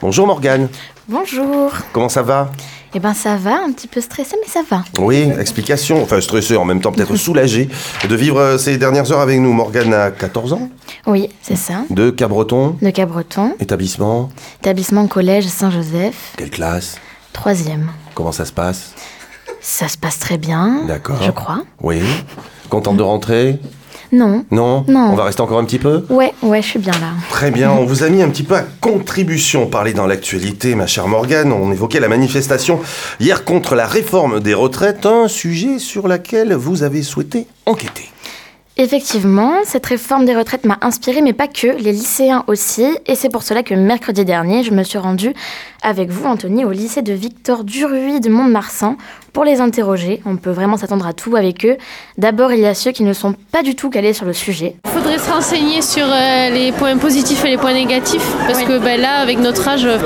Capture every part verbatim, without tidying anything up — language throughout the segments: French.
Bonjour Morgane. Bonjour. Comment ça va? Eh ben ça va, un petit peu stressé, mais ça va. Oui, explication, enfin stressé, en même temps peut-être soulagé de vivre ces dernières heures avec nous. Morgane a quatorze ans. Oui, c'est ça. De Cabreton. De Cabreton. Établissement. Établissement collège Saint-Joseph. Quelle classe? Troisième. Comment ça se passe? Ça se passe très bien. D'accord. Je crois. Oui. Contente de rentrer? Non. Non? Non. On va rester encore un petit peu? Ouais, ouais, je suis bien là. Très bien, on vous a mis un petit peu à contribution. Parler dans l'actualité, ma chère Morgane. On évoquait la manifestation hier contre la réforme des retraites, un sujet sur lequel vous avez souhaité enquêter. Effectivement, cette réforme des retraites m'a inspirée, mais pas que, les lycéens aussi. Et c'est pour cela que mercredi dernier, je me suis rendue avec vous, Anthony, au lycée de Victor Duruy de Mont-de-Marsan pour les interroger. On peut vraiment s'attendre à tout avec eux. D'abord, il y a ceux qui ne sont pas du tout calés sur le sujet. Il faudrait se renseigner sur euh, les points positifs et les points négatifs, parce oui. que ben, là, avec notre âge... Euh...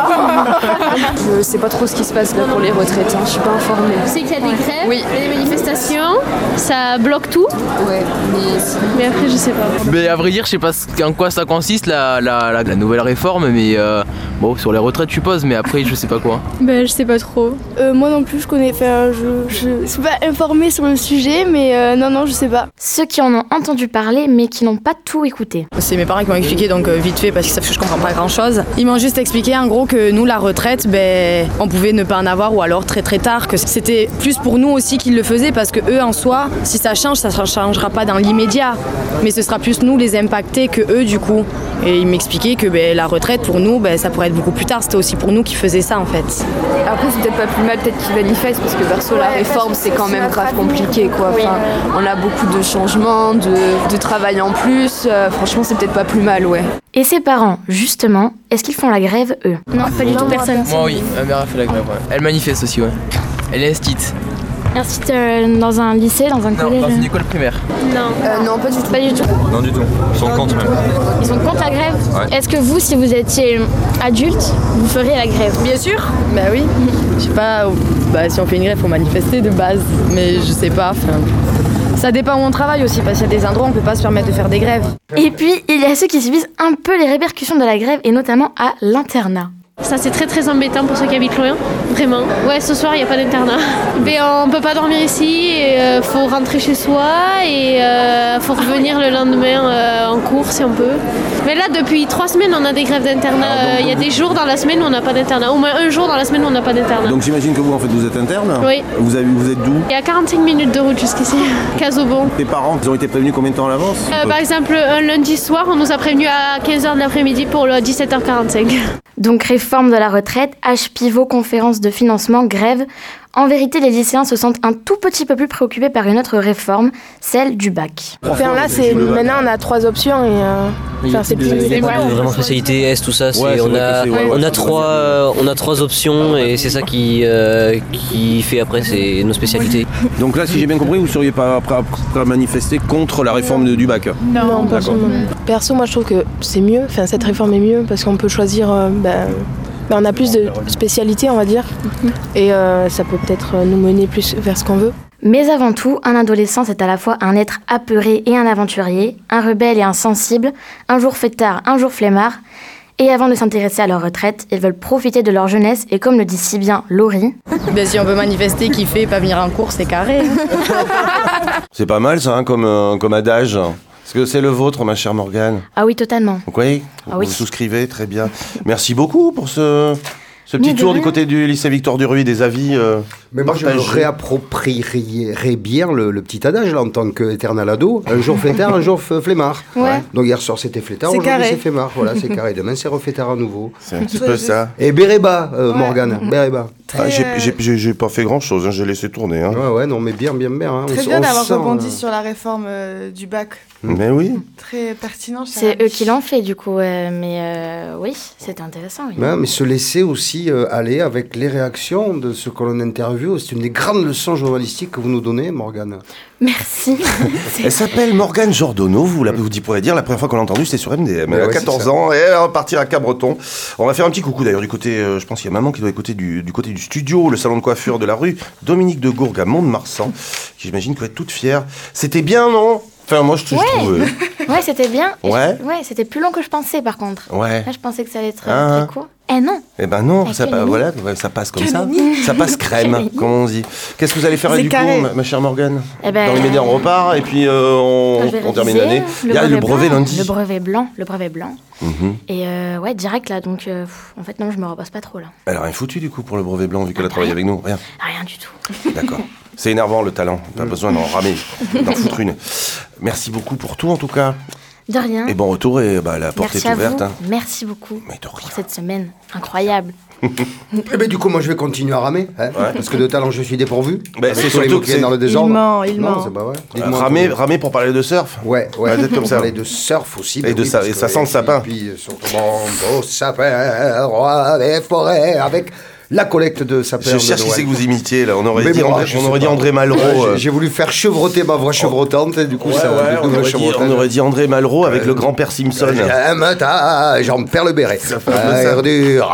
Je sais pas trop ce qui se passe là pour les retraites, hein. Je suis pas informée. Je sais qu'il y a des grèves, oui. des manifestations, ça bloque tout. Ouais, mais... mais après, je sais pas. Mais à vrai dire, je sais pas en quoi ça consiste, la, la, la, la nouvelle réforme, mais euh, bon, sur les retraites, je suppose, mais après, je sais pas quoi. Ben, je sais pas trop. Euh, moi non plus, je connais, enfin, je, je suis pas informée sur le sujet, mais euh, non, non, je sais pas. Ceux qui en ont entendu parler, mais qui n'ont pas tout écouté. C'est mes parents qui m'ont expliqué, donc euh, vite fait, parce qu'ils savent que je comprends pas grand-chose. Ils m'ont juste expliqué, en gros, que nous, la retraite, ben, on pouvait ne pas en avoir, ou alors très très tard, que c'était plus pour nous aussi qu'ils le faisaient, parce que eux, en soi, si ça change, ça ne changera pas dans l'immédiat, mais ce sera plus nous les impactés que eux, du coup. Et ils m'expliquaient que ben, la retraite, pour nous, ben, ça pourrait être beaucoup plus tard. C'était aussi pour nous qui faisaient ça, en fait. Après, c'est peut-être pas plus mal, peut-être qu'ils manifestent, parce que perso, la réforme, c'est quand même grave compliqué, quoi. Enfin, on a beaucoup de changements, de, de travail en plus. Euh, franchement, c'est peut-être pas plus mal, ouais. Et ses parents, justement, est-ce qu'ils font la grève, eux? Non, pas du tout, personne. Moi, oui, ma mère a fait la grève, ouais. Elle manifeste aussi, ouais. Elle est instite. Instite euh, dans un lycée, dans un non, collège? dans une école primaire. Non. Euh, non, pas du tout. Pas du tout. Non, du tout. Ils sont contre même. Ils sont contre la grève? Ouais. Est-ce que vous, si vous étiez adulte, vous feriez la grève? Bien sûr. Bah oui. Je sais pas, bah, si on fait une grève, faut manifester de base. Mais je sais pas, enfin... Ça dépend où on travaille aussi, parce qu'il y a des endroits où on peut pas se permettre de faire des grèves. Et puis, il y a ceux qui subissent un peu les répercussions de la grève, et notamment à l'internat. Ça, c'est très très embêtant pour ceux qui habitent loin, vraiment. Ouais, ce soir, il n'y a pas d'internat. Mais on peut pas dormir ici, il euh, faut rentrer chez soi et il euh, faut revenir le lendemain euh, en cours si on peut. Mais là, depuis trois semaines, on a des grèves d'internat. Il euh, y a des jours dans la semaine où on n'a pas d'internat. Au moins un jour dans la semaine où on n'a pas d'internat. Donc j'imagine que vous, en fait, vous êtes interne? Oui. Vous, avez, vous êtes d'où? Il y a quarante-cinq minutes de route jusqu'ici, Casobon. Tes parents, ils ont été prévenus combien de temps à l'avance? euh, Par exemple, un lundi soir, on nous a prévenus à quinze heures de l'après-midi pour le dix-sept heures quarante-cinq. Donc réforme de la retraite, H pivot, conférence de financement, grève. En vérité, les lycéens se sentent un tout petit peu plus préoccupés par une autre réforme, celle du bac. Enfin là, c'est maintenant on a trois options et euh, enfin, c'est plus. C'est vraiment spécialité S, tout ça. C'est, ouais, on a, ouais, ouais, on a ouais, trois, euh, on a trois options et c'est ça qui, euh, qui fait après c'est nos spécialités. Donc là, si j'ai bien compris, vous seriez pas prêt à manifester contre la réforme de, du bac? Non, non personne. Perso, moi je trouve que c'est mieux. Enfin, cette réforme est mieux parce qu'on peut choisir. Euh, ben, ben, on a plus de spécialités, on va dire, et euh, ça peut peut-être nous mener plus vers ce qu'on veut. Mais avant tout, un adolescent, c'est à la fois un être apeuré et un aventurier, un rebelle et un sensible, un jour fêtard, un jour flemmard. Et avant de s'intéresser à leur retraite, ils veulent profiter de leur jeunesse et comme le dit si bien Laurie... Ben, si on veut manifester, kiffer, pas venir en cours, c'est carré. C'est pas mal ça, hein, comme, euh, comme adage. Est-ce que c'est le vôtre, ma chère Morgane? Ah oui, totalement. Oui, ah vous oui. souscrivez, très bien. Merci beaucoup pour ce, ce petit tour du côté du lycée Victor Duruy, des avis euh, Mais moi, partagés. je me réapproprierais bien le, le petit adage, là, en tant qu'éternel ado. Un jour fêtard, un jour flemmard. Ouais. Ouais. Donc hier soir, c'était fêtard, aujourd'hui, c'est flemmard. Voilà, c'est carré. Demain, c'est refêtard à nouveau. C'est un petit peu ça. Et Béréba, euh, ouais. Morgane, Béréba. Ah, j'ai, j'ai, j'ai, j'ai pas fait grand-chose, hein, j'ai laissé tourner. Hein. Ouais, ouais, non, mais bien, bien, bien. Hein. Très on, bien on d'avoir sent, rebondi euh... sur la réforme euh, du bac. Mais oui. Très pertinent. C'est eux qui l'ont fait, du coup. Euh, mais euh, oui, c'était intéressant. Oui. Ouais, mais se laisser aussi euh, aller avec les réactions de ceux que l'on interviewe. C'est une des grandes leçons journalistiques que vous nous donnez, Morgane. Merci. Elle s'appelle Morgane Giordano, vous, la, vous pourrez dire, la première fois qu'on l'a entendue, c'était sur M D M. Elle ouais, a quatorze ans et elle va partir à Cabreton. On va faire un petit coucou d'ailleurs du côté, euh, je pense qu'il y a maman qui doit écouter du, du côté du studio, le salon de coiffure de la rue Dominique de Gourgue à Mont-de-Marsan, qui j'imagine que va être toute fière. C'était bien, non? Enfin, moi, je, ouais. je trouve... Ouais, c'était bien. Ouais. Je, ouais, c'était plus long que je pensais, par contre. Ouais. Là, je pensais que ça allait être ah. très court. Eh non. Eh ben non, Ah, ça, quel voilà, ouais, ça passe comme ça. Quel Ça passe crème, Quel comme on dit. Qu'est-ce que vous allez faire là, C'est du carré. coup, ma, ma chère Morgane? Eh ben, Dans les médias, on repart et puis euh, on, Je vais on termine réviser l'année. Il y a le brevet blanc, lundi. Le brevet blanc, le brevet blanc. Mhm. Et euh, ouais, direct là, donc euh, pff, en fait non, je me repose pas trop là. Elle a rien foutu du coup pour le brevet blanc vu qu'elle a travaillé avec nous. Rien. Rien du tout. D'accord. C'est énervant le talent. T'as besoin d'en ramer, d'en foutre une. Merci beaucoup pour tout en tout cas. De rien. Et bon retour et bah, la porte Merci est à ouverte. vous. Hein. Merci beaucoup pour cette semaine incroyable. Eh ben, du coup, moi, je vais continuer à ramer, hein, Ouais. parce que de talent, je suis dépourvu. Ben, Avec c'est tous les surtout mots que qui viennent c'est- dans le désordre. Il ment, il non, ment. c'est pas vrai. Euh, Dites-moi ramer, tout. ramer pour parler de surf. Ouais, ouais. Ouais, peut-être comme on ça. parlait de surf aussi. Et ben de oui, ça- parce et ça que- sent le sapin. Et puis, surtout, mon beau sapin, roi des forêts, avec la collecte de sapins. Je de cherche qui Noël. c'est que vous imitiez là. On aurait Mais dit, moi, André, je on sais aurait dit pas. André Malraux. Ouais, euh. j'ai- J'ai voulu faire chevrotter ma voix chevrotante, et du coup, Ouais, ça ouais, le on, double aurait dit, chevrotage. on aurait dit André Malraux avec le grand-père Simpson. J'aime ta, j'en perds le béret. Ça fait un peu ça. Air dur.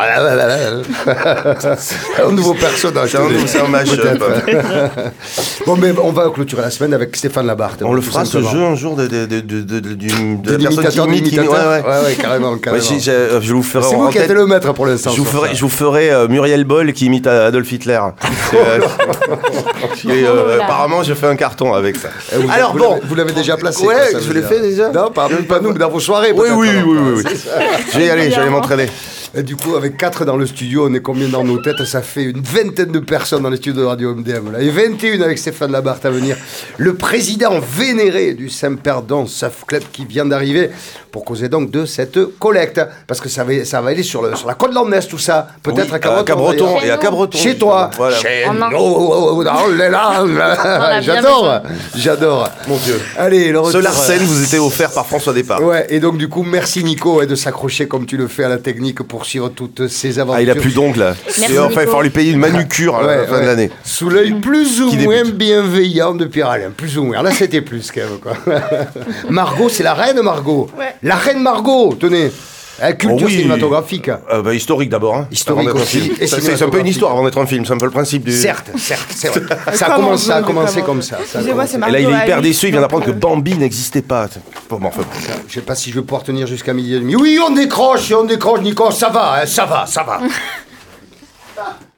Un nouveau personnage. C'est un, c'est un mash-up. Bon, mais on va clôturer la semaine avec Stéphane Labarthe. On le tout fera ce simplement. jeu un jour de, de, de, de, de, de, d'une- de De la personne qui l'imitateur, imite. qui- d'imitateur. Ouais, ouais. Ouais, ouais, carrément, carrément. Ouais, j'ai- j'ai- euh, je vous ferai C'est en vous qui tête- êtes le maître pour l'instant. Je vous sur ferai, ça. je vous ferai euh, Muriel Boll qui imite Adolf Hitler. C'est, euh, et, euh, Oh là. apparemment, je fais un carton avec ça. Eh, vous- Alors vous bon, l'avez- vous l'avez déjà placé. Ouais, quoi, ça je veut l'ai dire. fait déjà. Non, pas, pas nous, mais dans vos soirées. Oui, peut-être, oui, alors. oui, oui, oui. Je vais y aller, je vais aller m'entraîner. Et du coup, avec quatre dans le studio, on est combien dans nos têtes? Ça fait une vingtaine de personnes dans les studios de Radio M D M. Là. Et vingt et une avec Stéphane Labarthe à venir. Le président vénéré du Saint-Perdon Surf Club qui vient d'arriver pour causer donc de cette collecte. Parce que ça va, ça va aller sur, le, sur la côte de l'Ornès, tout ça. Peut-être Oui, à Cabreton. Cabreton d'ailleurs. et à Cabreton. Chez toi. Voilà. Chez Oh non. nous, dans les langues. a bien J'adore. J'adore. Mon Dieu. Allez, le Ce retour. Larsen vous était offert par François Despart. Ouais, et donc du coup, merci Nico hein, de s'accrocher comme tu le fais à la technique pour suivre toutes ces aventures. Ah, il a plus d'ongles là. Merci, Et enfin, il va Nico. falloir lui payer une manucure à la Ouais, fin de ouais. l'année. Sous l'œil plus ou Qui moins débute. bienveillant de Pierre-Alain. Plus ou moins. Là, c'était plus quand même. Quoi. Margot, c'est la reine Margot. Ouais. La reine Margot, tenez. Hein, culture Oh oui. cinématographique. Euh, bah, historique d'abord. Hein, Historique avant d'être un aussi, film. et Ça, C'est c'est un peu une cinématographique. histoire avant d'être un film. C'est un peu le principe du. Certes, certes, c'est vrai. Ça a Comment commencé, ça a veut, commencé comment comme veut. ça. ça a Excusez-moi, commencé. c'est Et Margot là, il est hyper Alice, déçu. Il vient donc, d'apprendre que euh, Bambi n'existait pas. Bon, bon, enfin, Je sais pas si je vais pouvoir tenir jusqu'à midi et demi. Oui, on décroche, on décroche, Nico. Ça va, hein, ça va, ça va.